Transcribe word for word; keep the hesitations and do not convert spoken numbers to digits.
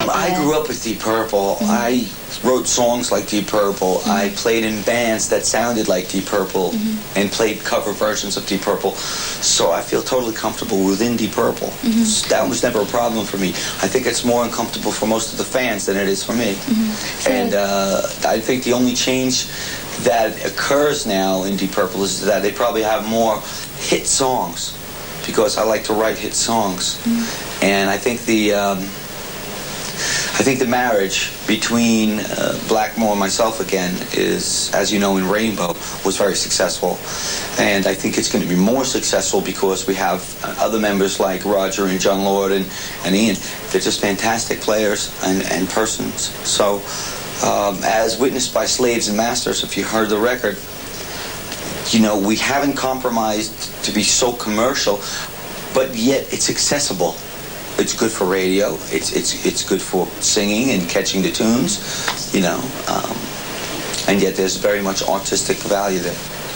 Um, I grew up with Deep Purple. Mm-hmm. I wrote songs like Deep Purple. Mm-hmm. I played in bands that sounded like Deep Purple mm-hmm. and played cover versions of Deep Purple. So I feel totally comfortable within Deep Purple. Mm-hmm. So that was never a problem for me. I think it's more uncomfortable for most of the fans than it is for me. Mm-hmm. And uh, I think the only change that occurs now in Deep Purple is that they probably have more hit songs, because I like to write hit songs. Mm-hmm. And I think the um, I think the marriage between uh, Blackmore and myself again is, as you know, in Rainbow, was very successful. And I think it's going to be more successful because we have other members like Roger and John Lord and, and Ian. They're just fantastic players and, and persons. So, um, as witnessed by Slaves and Masters, if you heard the record, you know, we haven't compromised to be so commercial, but yet it's accessible. It's good for radio. It's it's it's good for singing and catching the tunes, you know. Um, and yet there's very much artistic value there.